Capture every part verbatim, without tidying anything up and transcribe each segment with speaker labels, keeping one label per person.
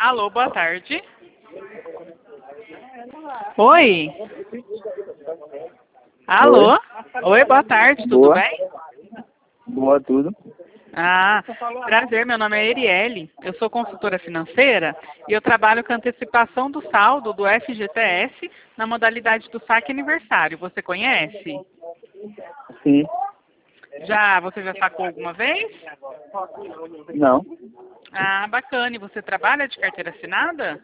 Speaker 1: Alô, boa tarde. Oi. Alô?
Speaker 2: Oi.
Speaker 1: Oi, boa tarde, tudo
Speaker 2: Boa.
Speaker 1: bem?
Speaker 2: Boa, tudo.
Speaker 1: Ah, prazer, meu nome é Erielle, eu sou consultora financeira e eu trabalho com antecipação do saldo do F G T S na modalidade do saque aniversário. Você conhece?
Speaker 2: Sim.
Speaker 1: Já, você já sacou alguma vez?
Speaker 2: Não.
Speaker 1: Ah, bacana. E você trabalha de carteira assinada?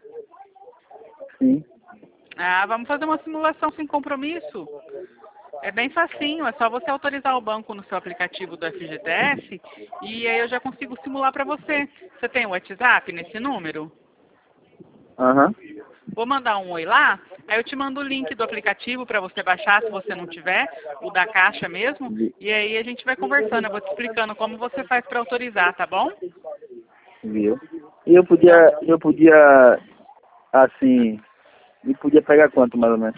Speaker 2: Sim.
Speaker 1: Ah, vamos fazer uma simulação sem compromisso. É bem facinho, é só você autorizar o banco no seu aplicativo do F G T S e aí eu já consigo simular para você. Você tem o WhatsApp nesse número?
Speaker 2: Aham.
Speaker 1: Vou mandar um oi lá, aí eu te mando o link do aplicativo para você baixar se você não tiver, o da Caixa mesmo,
Speaker 2: Vi-
Speaker 1: e aí a gente vai conversando, eu vou te explicando como você faz para autorizar, tá bom?
Speaker 2: Viu? E eu
Speaker 1: Então,
Speaker 2: podia, eu podia, assim, e podia pegar quanto mais ou menos?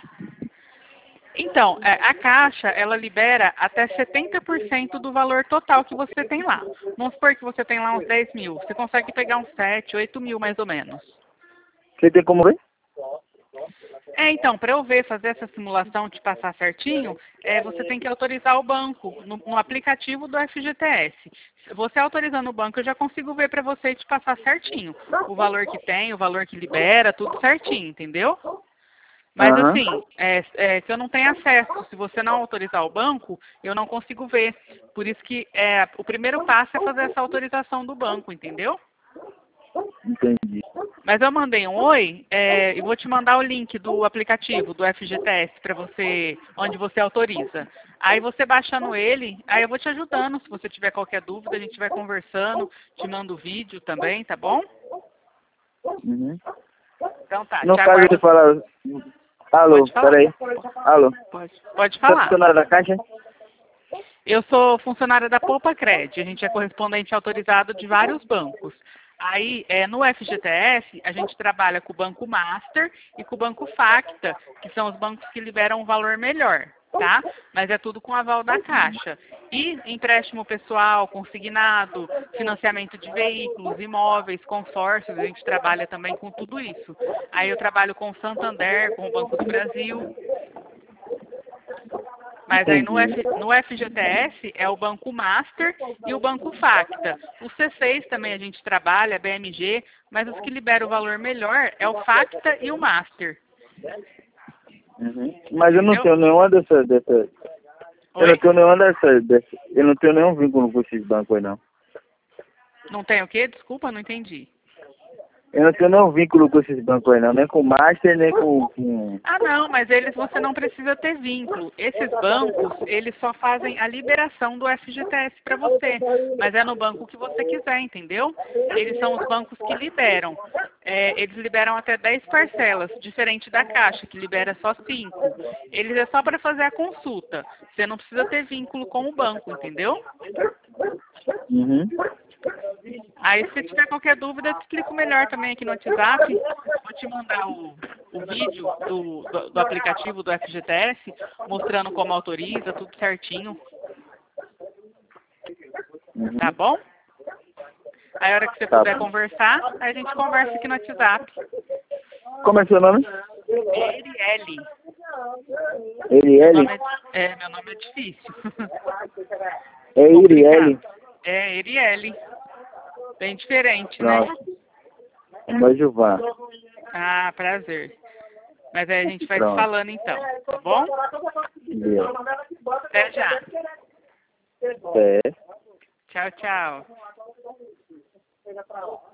Speaker 1: Então, é, a Caixa, ela libera até setenta por cento do valor total que você tem lá. Vamos supor que você tem lá uns dez mil. Você consegue pegar uns sete, oito mil mais ou menos.
Speaker 2: Você tem como ver?
Speaker 1: É, então, para eu ver, fazer essa simulação, te passar certinho, é, você tem que autorizar o banco no, no aplicativo do F G T S. Você autorizando o banco, eu já consigo ver para você e te passar certinho. O valor que tem, o valor que libera, tudo certinho, entendeu? Mas
Speaker 2: Aham.
Speaker 1: assim, é, é, se eu não tenho acesso, se você não autorizar o banco, eu não consigo ver. Por isso que é, o primeiro passo é fazer essa autorização do banco, entendeu?
Speaker 2: Entendi.
Speaker 1: Mas eu mandei um oi é, e vou te mandar o link do aplicativo do F G T S para você, onde você autoriza. Aí você baixando ele, aí eu vou te ajudando. Se você tiver qualquer dúvida, a gente vai conversando, te mando o vídeo também, tá bom?
Speaker 2: Uhum.
Speaker 1: Então tá,
Speaker 2: No
Speaker 1: te
Speaker 2: caso de
Speaker 1: aguardo.
Speaker 2: falar, alô,
Speaker 1: Pode falar.
Speaker 2: peraí. Alô.
Speaker 1: Pode, pode
Speaker 2: Você é
Speaker 1: falar.
Speaker 2: funcionário da Caixa?
Speaker 1: Eu sou funcionária da Poupa Cred, a gente é correspondente autorizado de vários bancos. Aí, é, no F G T S, a gente trabalha com o Banco Master e com o Banco Facta, que são os bancos que liberam um valor melhor, tá? Mas é tudo com aval da Caixa. E empréstimo pessoal, consignado, financiamento de veículos, imóveis, consórcios, a gente trabalha também com tudo isso. Aí eu trabalho com o Santander, com o Banco do Brasil. Mas aí no,
Speaker 2: Entendi.
Speaker 1: F, no F G T S é o Banco Master e o Banco Facta. O C seis também a gente trabalha, B M G, mas os que liberam o valor melhor é o Facta e o Master.
Speaker 2: Uhum. Mas eu não
Speaker 1: Entendeu?
Speaker 2: tenho nenhuma dessas, dessas, eu não
Speaker 1: Oi?
Speaker 2: tenho nenhuma dessas, dessas, eu não tenho nenhum vínculo com esses bancos aí não.
Speaker 1: Não tem o quê? Desculpa, não entendi.
Speaker 2: Eu não tenho nenhum vínculo com esses bancos aí não, nem com o Master, nem com, com...
Speaker 1: Ah, não, mas eles você não precisa ter vínculo. Esses bancos, eles só fazem a liberação do F G T S para você, mas é no banco que você quiser, entendeu? Eles são os bancos que liberam. É, eles liberam até dez parcelas, diferente da Caixa, que libera só cinco. Eles é só para fazer a consulta. Você não precisa ter vínculo com o banco, entendeu?
Speaker 2: Uhum.
Speaker 1: Aí, se tiver qualquer dúvida, eu te explico melhor também aqui no WhatsApp. Vou te mandar o, o vídeo do, do, do aplicativo do F G T S, mostrando como autoriza, tudo certinho.
Speaker 2: Uhum.
Speaker 1: Tá bom? Aí, a hora que você
Speaker 2: Tá
Speaker 1: puder
Speaker 2: bom.
Speaker 1: conversar, a gente conversa aqui no WhatsApp.
Speaker 2: Como é seu nome?
Speaker 1: Erielle. Meu
Speaker 2: Erielle?
Speaker 1: nome é, é, meu nome é difícil.
Speaker 2: É
Speaker 1: Complicado.
Speaker 2: Irielle.
Speaker 1: É Erielle. Bem diferente, né?
Speaker 2: Pronto. É meu Gilvan.
Speaker 1: Ah, prazer. Mas aí a gente vai se
Speaker 2: Pronto.
Speaker 1: falando então, tá bom?
Speaker 2: Deu.
Speaker 1: Até já.
Speaker 2: É.
Speaker 1: Tchau, tchau.